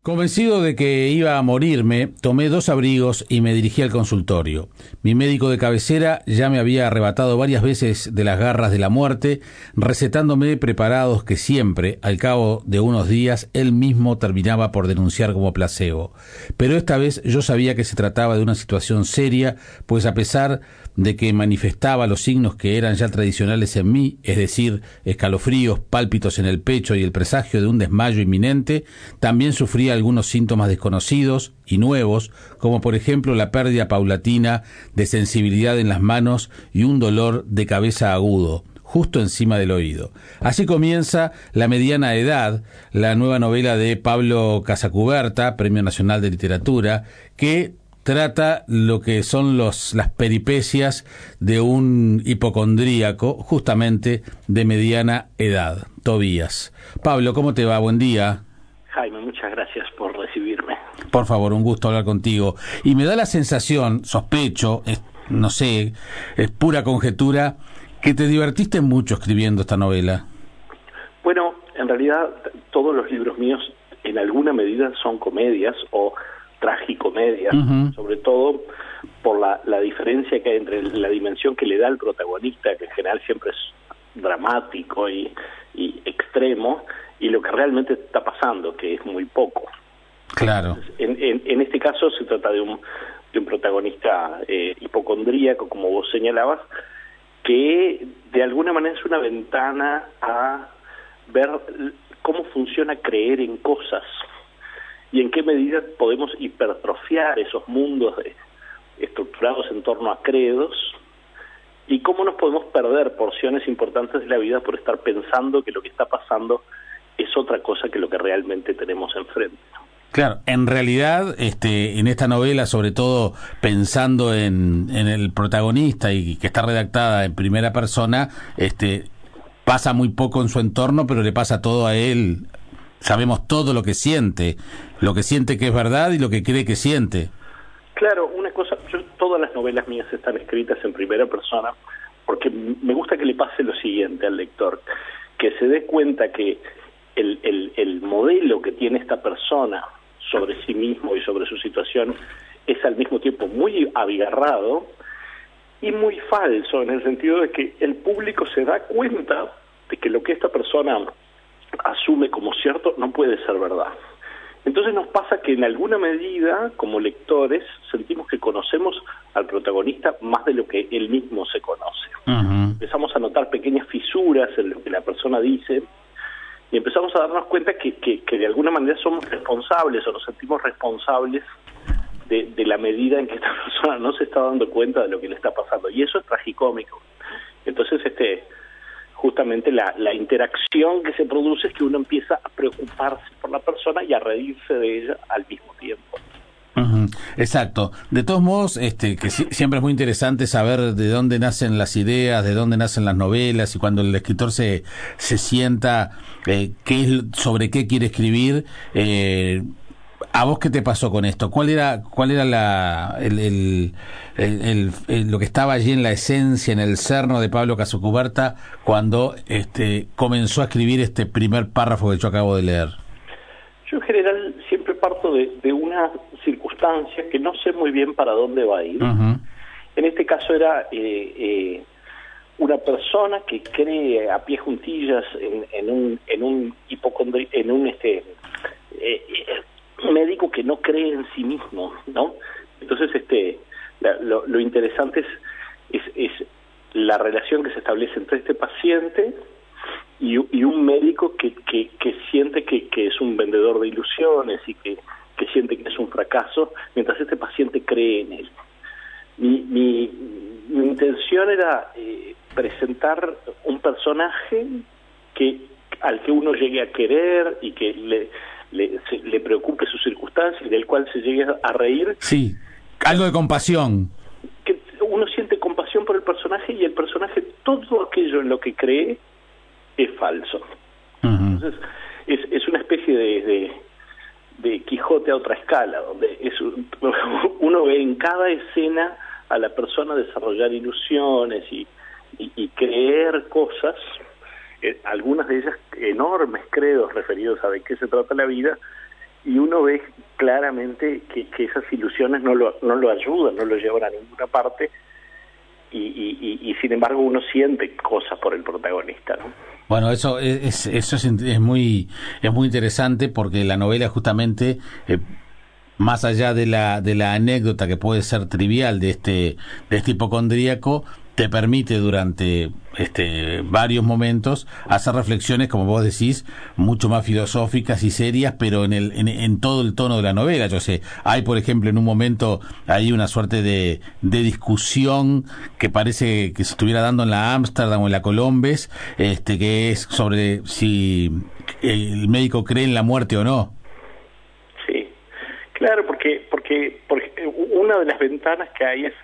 Convencido de que iba a morirme, tomé 2 abrigos y me dirigí al consultorio. Mi médico de cabecera ya me había arrebatado varias veces de las garras de la muerte, recetándome preparados que siempre, al cabo de unos días, él mismo terminaba por denunciar como placebo. Pero esta vez yo sabía que se trataba de una situación seria, pues a pesar de que manifestaba los signos que eran ya tradicionales en mí, es decir, escalofríos, pálpitos en el pecho y el presagio de un desmayo inminente, también sufría algunos síntomas desconocidos y nuevos, como por ejemplo la pérdida paulatina de sensibilidad en las manos y un dolor de cabeza agudo, justo encima del oído. Así comienza La mediana edad, la nueva novela de Pablo Casacuberta, Premio Nacional de Literatura, que trata lo que son las peripecias de un hipocondríaco, justamente de mediana edad. Tobías. Pablo, ¿cómo te va? Buen día. Jaime, muchas gracias por recibirme. Por favor, un gusto hablar contigo. Y me da la sensación, sospecho, no sé, es pura conjetura, que te divertiste mucho escribiendo esta novela. Bueno, en realidad todos los libros míos en alguna medida son comedias o tragicomedias, sobre todo por la diferencia que hay entre la dimensión que le da al protagonista, que en general siempre es dramático y extremo, y lo que realmente está pasando, que es muy poco. Claro. En este caso se trata de un protagonista hipocondríaco, como vos señalabas, que de alguna manera es una ventana a ver cómo funciona creer en cosas y en qué medida podemos hipertrofiar esos mundos estructurados en torno a credos, y cómo nos podemos perder porciones importantes de la vida por estar pensando que lo que está pasando es otra cosa que lo que realmente tenemos enfrente. Claro, en realidad, en esta novela, sobre todo pensando en el protagonista y que está redactada en primera persona, pasa muy poco en su entorno, pero le pasa todo a él. Sabemos todo lo que siente que es verdad y lo que cree que siente. Claro, una cosa, todas las novelas mías están escritas en primera persona porque me gusta que le pase lo siguiente al lector, que se dé cuenta que el modelo que tiene esta persona sobre sí mismo y sobre su situación es al mismo tiempo muy abigarrado y muy falso, en el sentido de que el público se da cuenta de que lo que esta persona asume como cierto no puede ser verdad. Entonces nos pasa que en alguna medida, como lectores, sentimos que conocemos al protagonista más de lo que él mismo se conoce. Empezamos a notar pequeñas fisuras en lo que la persona dice y empezamos a darnos cuenta que de alguna manera somos responsables o nos sentimos responsables de la medida en que esta persona no se está dando cuenta de lo que le está pasando. Y eso es tragicómico. Entonces, justamente la interacción que se produce es que uno empieza a preocuparse por la persona y a reírse de ella al mismo tiempo. Exacto. De todos modos, que siempre es muy interesante saber de dónde nacen las ideas, de dónde nacen las novelas, y cuando el escritor se sienta sobre qué quiere escribir. ¿A vos qué te pasó con esto? ¿Cuál era lo que estaba allí en la esencia, en el cerno de Pablo Casacuberta cuando comenzó a escribir este primer párrafo que yo acabo de leer? Yo en general siempre parto de una circunstancia que no sé muy bien para dónde va a ir. En este caso era una persona que cree a pie juntillas en un médico que no cree en sí mismo, ¿no? Entonces lo interesante es la relación que se establece entre este paciente y un médico que siente que es un vendedor de ilusiones y que siente que es un fracaso, mientras este paciente cree en él. Mi intención era presentar un personaje al que uno llegue a querer y que le preocupe su circunstancia y del cual se llegue a reír. Sí, algo de compasión. Que uno siente compasión por el personaje y el personaje, todo aquello en lo que cree es falso. Entonces es una especie de Quijote a otra escala, donde uno ve en cada escena a la persona desarrollar ilusiones y creer cosas, algunas de ellas enormes credos referidos a de qué se trata la vida, y uno ve claramente que esas ilusiones no lo ayudan, no lo llevan a ninguna parte, y sin embargo uno siente cosas por el protagonista, ¿no? Bueno, eso es muy interesante, porque la novela justamente, más allá de la anécdota que puede ser trivial de este hipocondríaco, te permite durante varios momentos hacer reflexiones, como vos decís, mucho más filosóficas y serias, pero en todo el tono de la novela. Yo sé, hay, por ejemplo, en un momento hay una suerte de discusión que parece que se estuviera dando en la Ámsterdam o en la Colombes, que es sobre si el médico cree en la muerte o no. Sí, claro, porque una de las ventanas que hay es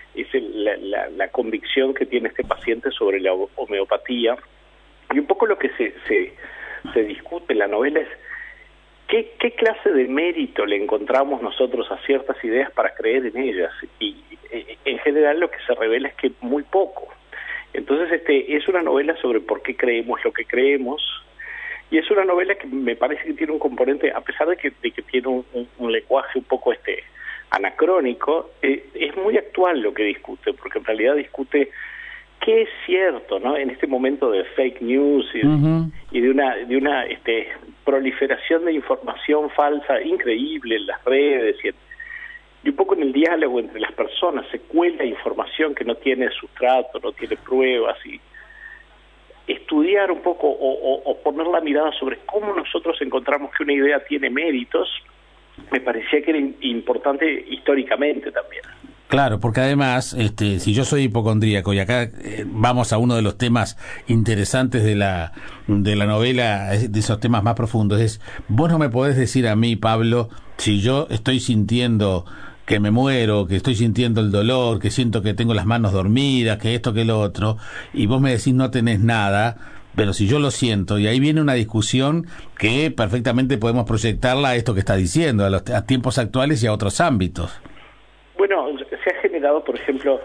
la convicción que tiene este paciente sobre la homeopatía, y un poco lo que se discute en la novela es qué clase de mérito le encontramos nosotros a ciertas ideas para creer en ellas, y en general lo que se revela es que muy poco. Entonces es una novela sobre por qué creemos lo que creemos, y es una novela que me parece que tiene un componente, a pesar de que tiene un lenguaje un poco anacrónico, es muy actual lo que discute, porque en realidad discute qué es cierto, ¿no? En este momento de fake news y de una proliferación de información falsa increíble en las redes y un poco en el diálogo entre las personas se cuela información que no tiene sustrato, no tiene pruebas, y estudiar un poco o poner la mirada sobre cómo nosotros encontramos que una idea tiene méritos, me parecía que era importante históricamente también. Claro, porque además, si yo soy hipocondríaco, y acá vamos a uno de los temas interesantes de la novela, de esos temas más profundos, vos no me podés decir a mí, Pablo, si yo estoy sintiendo que me muero, que estoy sintiendo el dolor, que siento que tengo las manos dormidas, que esto, que lo otro, y vos me decís no tenés nada, pero si yo lo siento, y ahí viene una discusión que perfectamente podemos proyectarla a esto que está diciendo, a tiempos actuales y a otros ámbitos. Bueno, se ha generado, por ejemplo,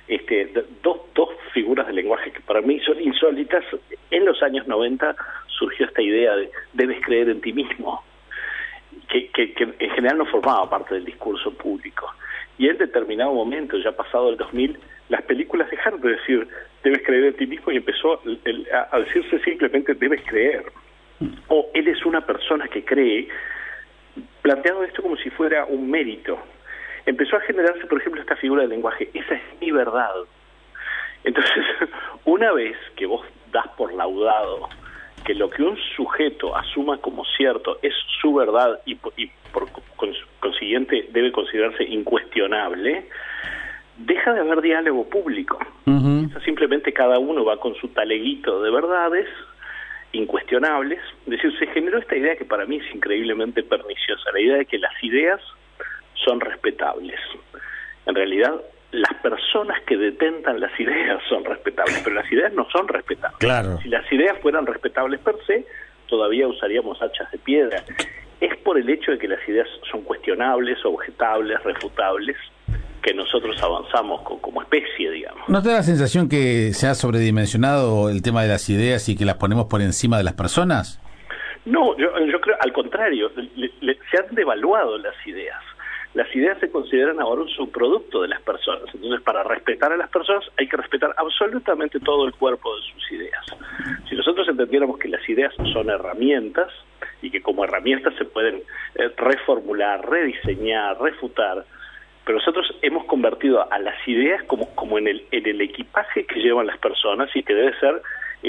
dos figuras de lenguaje que para mí son insólitas. En los años 90 surgió esta idea de debes creer en ti mismo, que en general no formaba parte del discurso público. Y en determinado momento, ya pasado el 2000, las películas dejaron de decir debes creer en ti mismo y empezó a decirse simplemente debes creer. O él es una persona que cree, planteando esto como si fuera un mérito. Empezó a generarse, por ejemplo, esta figura del lenguaje, esa es mi verdad. Entonces, una vez que vos das por laudado que lo que un sujeto asuma como cierto es su verdad y por consiguiente debe considerarse incuestionable, deja de haber diálogo público. Simplemente cada uno va con su taleguito de verdades incuestionables. Es decir, se generó esta idea que para mí es increíblemente perniciosa, la idea de que las ideas son respetables. En realidad, las personas que detentan las ideas son respetables, pero las ideas no son respetables. Claro. Si las ideas fueran respetables per se, todavía usaríamos hachas de piedra. Es por el hecho de que las ideas son cuestionables, objetables, refutables, que nosotros avanzamos como especie, digamos. ¿No te da la sensación que se ha sobredimensionado el tema de las ideas y que las ponemos por encima de las personas? No, yo creo, al contrario, se han devaluado las ideas. Las ideas se consideran ahora un subproducto de las personas. Entonces, para respetar a las personas hay que respetar absolutamente todo el cuerpo de sus ideas. Si nosotros entendiéramos que las ideas son herramientas y que como herramientas se pueden reformular, rediseñar, refutar, pero nosotros hemos convertido a las ideas como en el equipaje que llevan las personas y que debe ser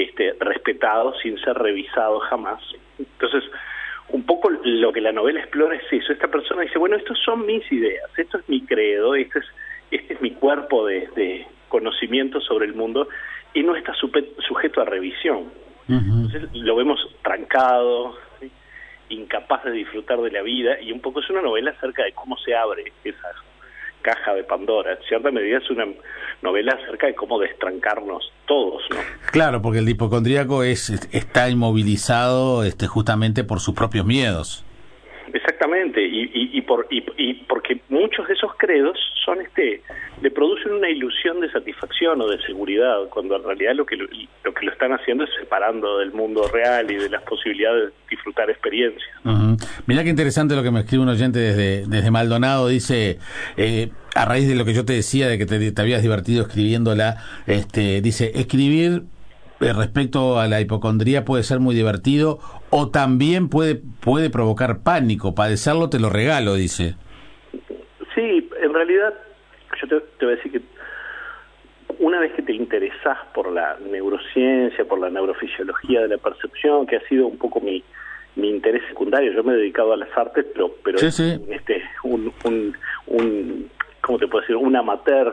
respetado sin ser revisado jamás. Entonces, un poco lo que la novela explora es eso. Esta persona dice, bueno, estos son mis ideas, esto es mi credo, este es mi cuerpo de conocimiento sobre el mundo y no está sujeto a revisión. Entonces lo vemos trancado, ¿sí? Incapaz de disfrutar de la vida, y un poco es una novela acerca de cómo se abre esa caja de Pandora. En cierta medida es una novela acerca de cómo destrancarnos todos, ¿no? Claro, porque el hipocondríaco está inmovilizado justamente por sus propios miedos. exactamente, y porque muchos de esos credos son le producen una ilusión de satisfacción o de seguridad, cuando en realidad lo que lo están haciendo es separando del mundo real y de las posibilidades de disfrutar experiencias. Uh-huh. Mirá qué interesante lo que me escribe un oyente desde Maldonado, dice, a raíz de lo que yo te decía, de que te habías divertido escribiéndola, dice, escribir respecto a la hipocondría puede ser muy divertido o también puede provocar pánico. Padecerlo te lo regalo, dice. Sí, en realidad yo te voy a decir que una vez que te interesás por la neurociencia, por la neurofisiología de la percepción, que ha sido un poco mi interés secundario, yo me he dedicado a las artes, pero sí. ¿Cómo te puedo decir? Un amateur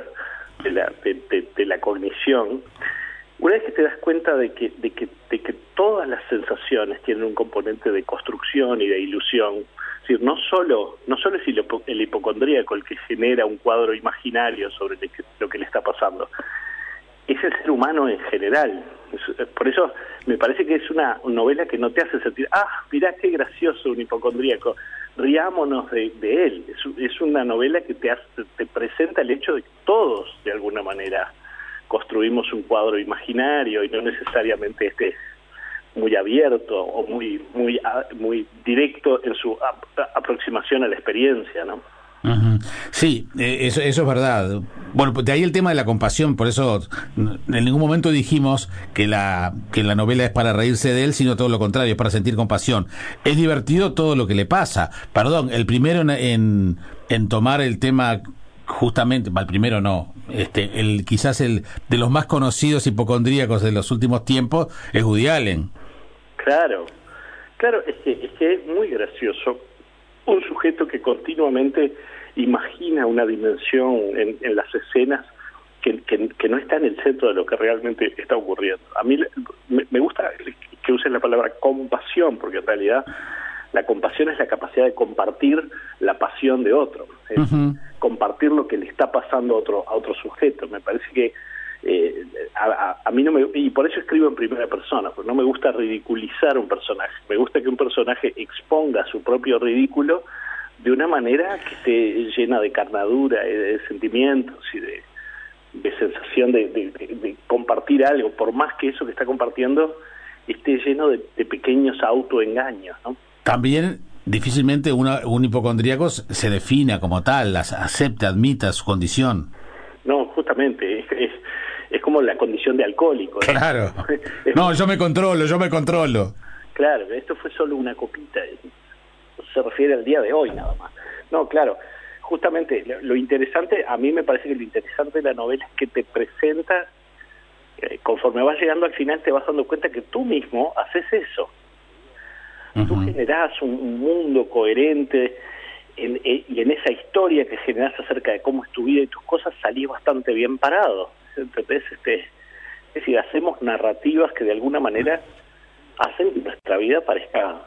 de la cognición. Una vez que te das cuenta de que todas las sensaciones tienen un componente de construcción y de ilusión, es decir, no solo es el hipocondríaco el que genera un cuadro imaginario sobre lo que le está pasando, es el ser humano en general. Por eso me parece que es una novela que no te hace sentir, mirá qué gracioso un hipocondríaco, riámonos de él. Es una novela que te presenta el hecho de que todos, de alguna manera, construimos un cuadro imaginario y no necesariamente muy abierto o muy directo en su aproximación a la experiencia, ¿no? Uh-huh. Sí, eso es verdad. Bueno, de ahí el tema de la compasión, por eso en ningún momento dijimos que la novela es para reírse de él, sino todo lo contrario, es para sentir compasión. Es divertido todo lo que le pasa. Perdón, el primero en tomar el tema, justamente, el primero no, quizás el de los más conocidos hipocondríacos de los últimos tiempos es Woody Allen. Claro, es que es muy gracioso un sujeto que continuamente imagina una dimensión en las escenas que no está en el centro de lo que realmente está ocurriendo. A mí me gusta que usen la palabra compasión, porque en realidad la compasión es la capacidad de compartir la pasión de otro, uh-huh. Compartir lo que le está pasando a otro sujeto. Me parece que a mí no me, y por eso escribo en primera persona, porque no me gusta ridiculizar un personaje, me gusta que un personaje exponga su propio ridículo de una manera que esté llena de carnadura, de sentimientos y de sensación de compartir algo, por más que eso que está compartiendo esté lleno de pequeños autoengaños, ¿no? También difícilmente un hipocondríaco se defina como tal, acepta, admita su condición. No, justamente, es como la condición de alcohólico, ¿no? Claro. No, yo me controlo. Claro, esto fue solo una copita, se refiere al día de hoy nada más. No, claro, justamente lo interesante, a mí me parece que lo interesante de la novela es que te presenta, conforme vas llegando al final te vas dando cuenta que tú mismo haces eso. Uh-huh. Tú generás un mundo coherente y en esa historia que generás acerca de cómo es tu vida y tus cosas salís bastante bien parado. Entonces, es decir, hacemos narrativas que de alguna manera hacen que nuestra vida parezca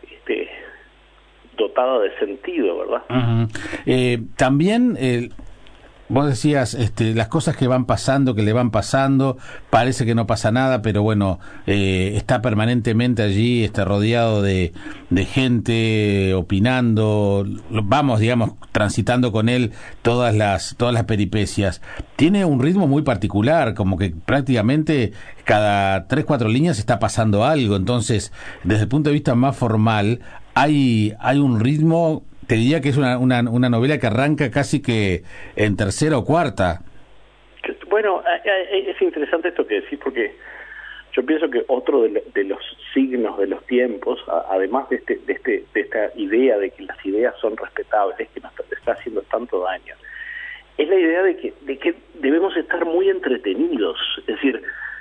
dotada de sentido, ¿verdad? Uh-huh. También vos decías las cosas que van pasando, que le van pasando, parece que no pasa nada, pero bueno, está permanentemente allí, rodeado de gente opinando, vamos, digamos, transitando con él todas las peripecias. Tiene un ritmo muy particular, como que prácticamente cada 3-4 líneas está pasando algo, entonces, desde el punto de vista más formal, hay un ritmo. Te diría que es una novela que arranca casi que en tercera o cuarta. Bueno, es interesante esto que decís, porque yo pienso que otro de los signos de los tiempos, además de esta idea de que las ideas son respetables, que nos está haciendo tanto daño, es la idea de que debemos estar muy entretenidos. Es decir,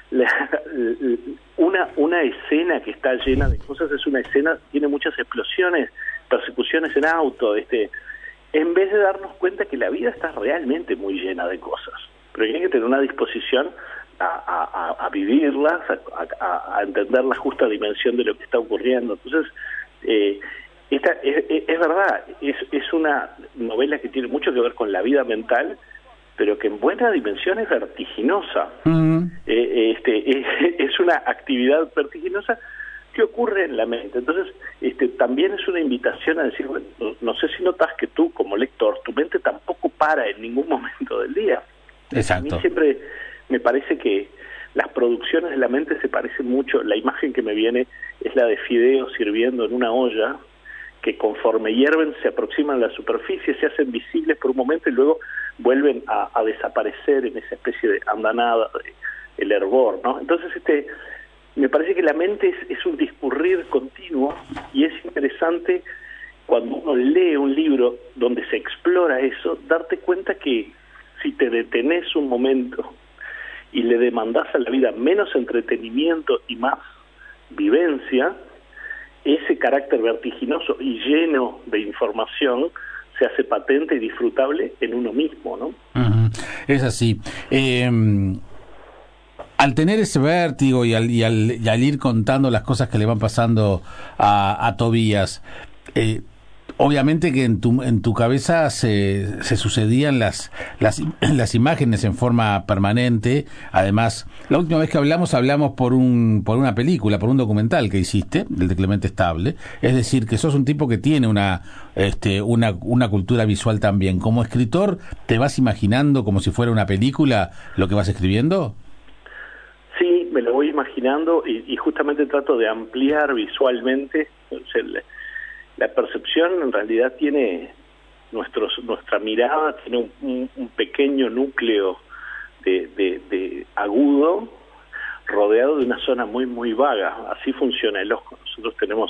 una escena que está llena de cosas es una escena, tiene muchas explosiones, persecuciones en auto, en vez de darnos cuenta que la vida está realmente muy llena de cosas, pero hay que tener una disposición a vivirlas, a entender la justa dimensión de lo que está ocurriendo. Entonces, es verdad, es una novela que tiene mucho que ver con la vida mental, pero que en buena dimensión es vertiginosa. Uh-huh. Es una actividad vertiginosa ¿qué ocurre en la mente? Entonces, también es una invitación a decir, bueno, no sé si notas que tú, como lector, tu mente tampoco para en ningún momento del día. Exacto. A mí siempre me parece que las producciones de la mente se parecen mucho. La imagen que me viene es la de fideos hirviendo en una olla, que conforme hierven se aproximan a la superficie, se hacen visibles por un momento y luego vuelven a desaparecer en esa especie de andanada, el hervor, ¿no? Entonces, me parece que la mente es un discurrir continuo, y es interesante cuando uno lee un libro donde se explora eso, darte cuenta que si te detenés un momento y le demandás a la vida menos entretenimiento y más vivencia, ese carácter vertiginoso y lleno de información se hace patente y disfrutable en uno mismo, ¿no? Uh-huh. Es así. Al tener ese vértigo y al ir contando las cosas que le van pasando a Tobías, obviamente que en tu cabeza se sucedían las imágenes en forma permanente. Además, la última vez que hablamos por una película, por un documental que hiciste, del de Clemente Estable. Es decir, que sos un tipo que tiene una cultura visual también. Como escritor, ¿te vas imaginando como si fuera una película lo que vas escribiendo? Sí, me lo voy imaginando y justamente trato de ampliar visualmente. O sea, la percepción en realidad tiene nuestra mirada tiene un pequeño núcleo de agudo rodeado de una zona muy muy vaga. Así funciona el ojo. Nosotros tenemos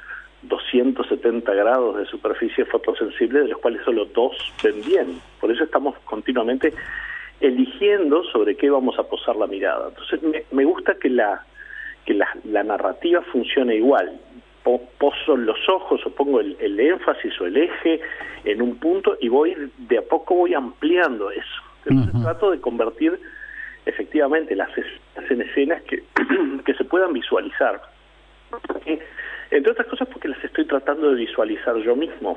270 grados de superficie fotosensible, de los cuales solo 2 ven bien. Por eso estamos continuamente eligiendo sobre qué vamos a posar la mirada. Entonces me gusta que la narrativa funcione igual. Poso los ojos o pongo el énfasis o el eje en un punto y de a poco voy ampliando eso. Entonces trato de convertir efectivamente las en escenas que se puedan visualizar. Entre otras cosas porque las estoy tratando de visualizar yo mismo.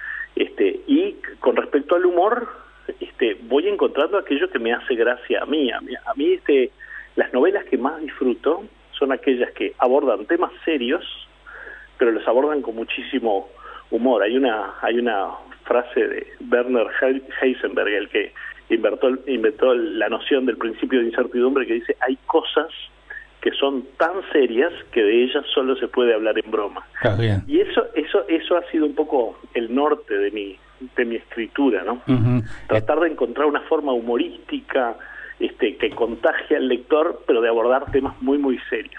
Y con respecto al humor, voy encontrando aquello que me hace gracia a mí. A mí las novelas que más disfruto son aquellas que abordan temas serios, pero los abordan con muchísimo humor. Hay una frase de Werner Heisenberg, el que inventó la noción del principio de incertidumbre, que dice: hay cosas que son tan serias que de ellas solo se puede hablar en broma. Y eso ha sido un poco el norte de mi escritura, ¿no? Tratar de encontrar una forma humorística que contagie al lector, pero de abordar temas muy muy serios.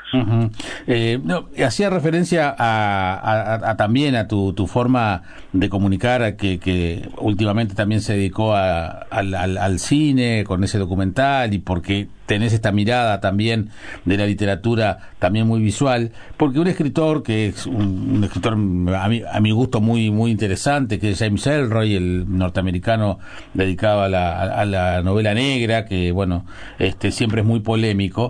Hacía referencia también a tu forma de comunicar, que últimamente también se dedicó al cine con ese documental, y porque tenés esta mirada también de la literatura también muy visual, porque un escritor que es un escritor a mi gusto muy muy interesante, que es James Ellroy, el norteamericano dedicado a la novela negra, que bueno, siempre es muy polémico,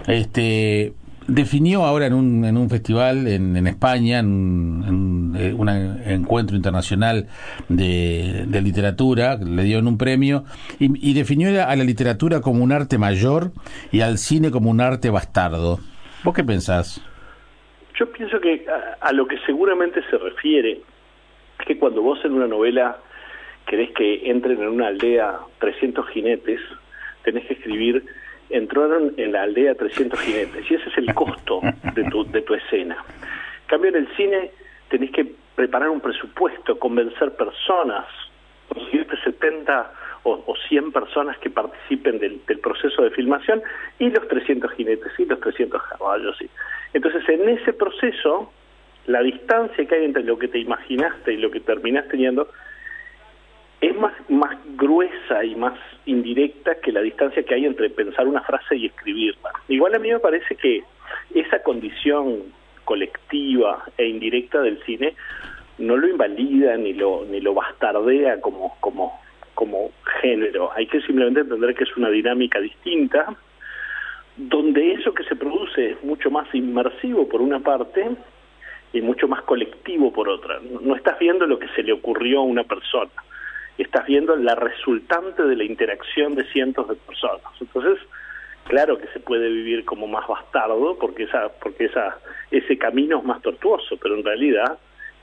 definió ahora en un festival en España, en un encuentro internacional de literatura, le dieron un premio, y definió a la literatura como un arte mayor y al cine como un arte bastardo. ¿Vos qué pensás? Yo pienso que a lo que seguramente se refiere es que cuando vos en una novela querés que entren en una aldea 300 jinetes, tenés que escribir: entraron en la aldea 300 jinetes, y ese es el costo de tu escena. En cambio, en el cine tenés que preparar un presupuesto, convencer personas, conseguirte 70 o 100 personas que participen del proceso de filmación, y los 300 jinetes, y los 300 caballos. ¿Sí? Entonces, en ese proceso, la distancia que hay entre lo que te imaginaste y lo que terminás teniendo es más gruesa y más indirecta que la distancia que hay entre pensar una frase y escribirla. Igual a mí me parece que esa condición colectiva e indirecta del cine no lo invalida ni lo bastardea como género. Hay que simplemente entender que es una dinámica distinta, donde eso que se produce es mucho más inmersivo por una parte y mucho más colectivo por otra. No estás viendo lo que se le ocurrió a una persona, estás viendo la resultante de la interacción de cientos de personas. Entonces, claro que se puede vivir como más bastardo porque ese camino es más tortuoso, pero en realidad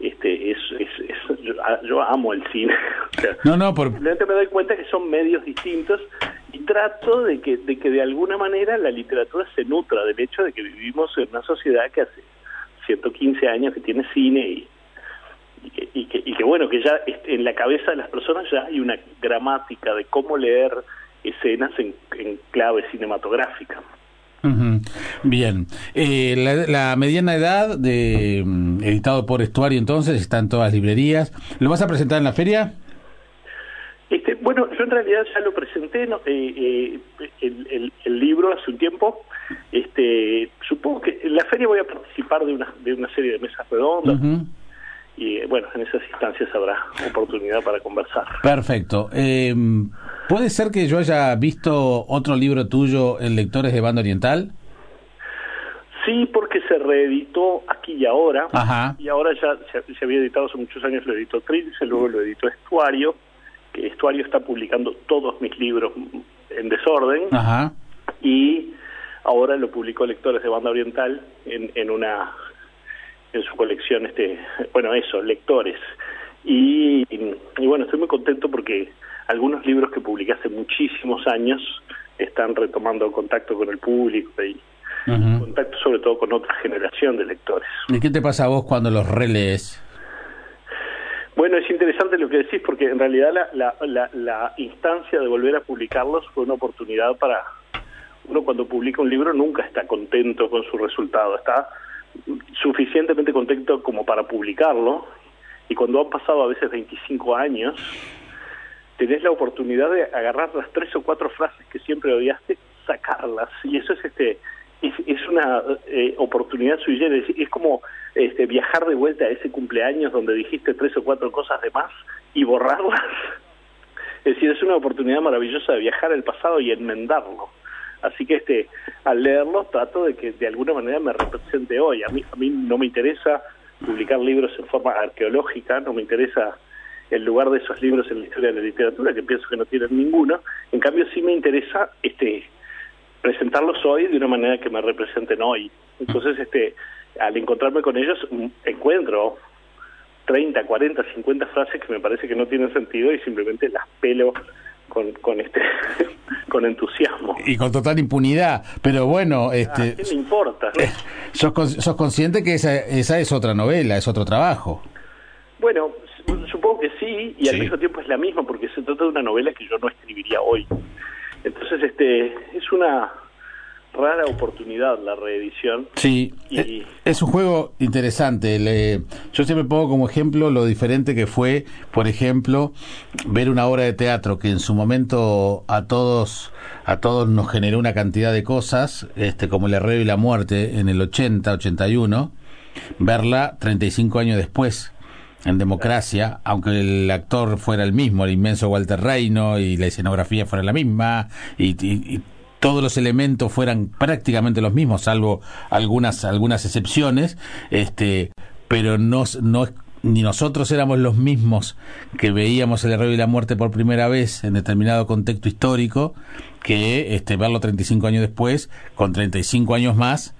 yo amo el cine. O sea, simplemente me doy cuenta que son medios distintos y trato de que de alguna manera la literatura se nutra del hecho de que vivimos en una sociedad que hace 115 años que tiene cine y que bueno, que ya en la cabeza de las personas ya hay una gramática de cómo leer escenas en clave cinematográfica. Uh-huh. Bien. La mediana edad, editado por Estuario, entonces, está en todas las librerías. ¿Lo vas a presentar en la feria? Bueno, yo en realidad ya lo presenté, ¿no? el libro hace un tiempo. Supongo que en la feria voy a participar de una serie de mesas redondas. Uh-huh. Y bueno, en esas instancias habrá oportunidad para conversar. Perfecto. ¿Puede ser que yo haya visto otro libro tuyo en Lectores de Banda Oriental? Sí, porque se reeditó Aquí y Ahora. Ajá. Y ahora ya se había editado hace muchos años, lo editó Trilce, luego lo editó Estuario, que Estuario está publicando todos mis libros en desorden. Ajá. Y ahora lo publicó Lectores de Banda Oriental en su colección, Lectores. Y bueno, estoy muy contento porque algunos libros que publiqué hace muchísimos años están retomando contacto con el público y uh-huh. contacto sobre todo con otra generación de lectores. ¿Y qué te pasa a vos cuando los relees? Bueno, es interesante lo que decís porque en realidad la instancia de volver a publicarlos fue una oportunidad para... Uno cuando publica un libro nunca está contento con su resultado, está suficientemente contento como para publicarlo, y cuando han pasado a veces 25 años tenés la oportunidad de agarrar las 3 o 4 frases que siempre odiaste, sacarlas, y eso es una oportunidad sui generis. Es como viajar de vuelta a ese cumpleaños donde dijiste 3 o 4 cosas de más y borrarlas. Es decir, es una oportunidad maravillosa de viajar al pasado y enmendarlo. Así que al leerlo trato de que de alguna manera me represente hoy. A mí no me interesa publicar libros en forma arqueológica, no me interesa el lugar de esos libros en la historia de la literatura, que pienso que no tienen ninguno. En cambio sí me interesa presentarlos hoy de una manera que me representen hoy. Entonces al encontrarme con ellos encuentro 30, 40, 50 frases que me parece que no tienen sentido y simplemente las pelo con entusiasmo y con total impunidad, pero bueno, ¿qué me importa? ¿Sos consciente que esa es otra novela, es otro trabajo? Bueno, supongo que sí, y al mismo tiempo es la misma, porque se trata de una novela que yo no escribiría hoy. Entonces es una rara oportunidad la reedición. Sí, es un juego interesante. Yo siempre pongo como ejemplo lo diferente que fue, por ejemplo, ver una obra de teatro que en su momento a todos nos generó una cantidad de cosas, como El Herrero y la Muerte en el 81, verla 35 años después en Democracia, aunque el actor fuera el mismo, el inmenso Walter Reino, y la escenografía fuera la misma, y todos los elementos fueran prácticamente los mismos, salvo algunas excepciones, pero ni nosotros éramos los mismos que veíamos El Herrero y la Muerte por primera vez en determinado contexto histórico, que verlo 35 años después, con 35 años más,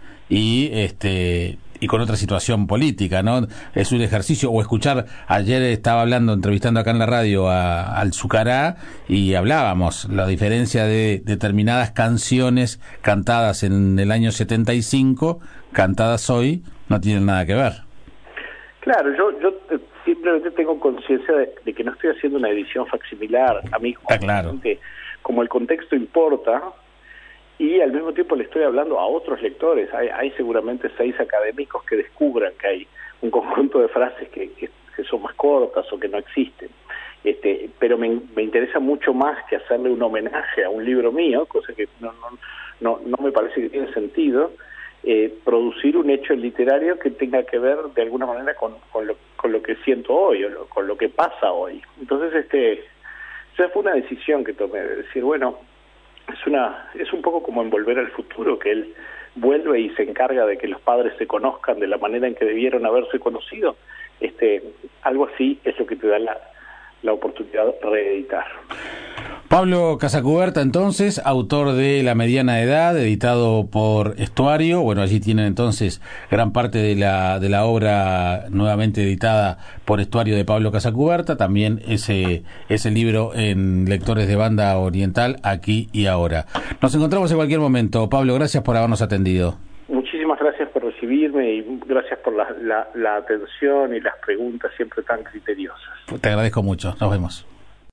y con otra situación política, ¿no? Es un ejercicio. O escuchar, ayer estaba entrevistando acá en la radio al Zucará, y hablábamos la diferencia de determinadas canciones cantadas en el año 75, cantadas hoy, no tienen nada que ver. Claro, yo simplemente tengo conciencia de que no estoy haciendo una edición facsimilar. A mí, claro, como el contexto importa, y al mismo tiempo le estoy hablando a otros lectores. Hay seguramente 6 académicos que descubran que hay un conjunto de frases que son más cortas o que no existen. Pero me interesa mucho más que hacerle un homenaje a un libro mío, cosa que no me parece que tiene sentido, producir un hecho literario que tenga que ver de alguna manera con lo que siento hoy, o con lo que pasa hoy. Entonces, esa fue una decisión que tomé, de decir, bueno, es un poco como en Volver al Futuro, que él vuelve y se encarga de que los padres se conozcan de la manera en que debieron haberse conocido. Algo así es lo que te da la oportunidad de reeditar. Pablo Casacuberta, entonces, autor de La mediana edad, editado por Estuario. Bueno, allí tienen entonces gran parte de la obra nuevamente editada por Estuario de Pablo Casacuberta. También ese libro en Lectores de Banda Oriental, Aquí y Ahora. Nos encontramos en cualquier momento. Pablo, gracias por habernos atendido. Muchísimas gracias por recibirme y gracias por la atención y las preguntas siempre tan criteriosas. Te agradezco mucho. Nos vemos.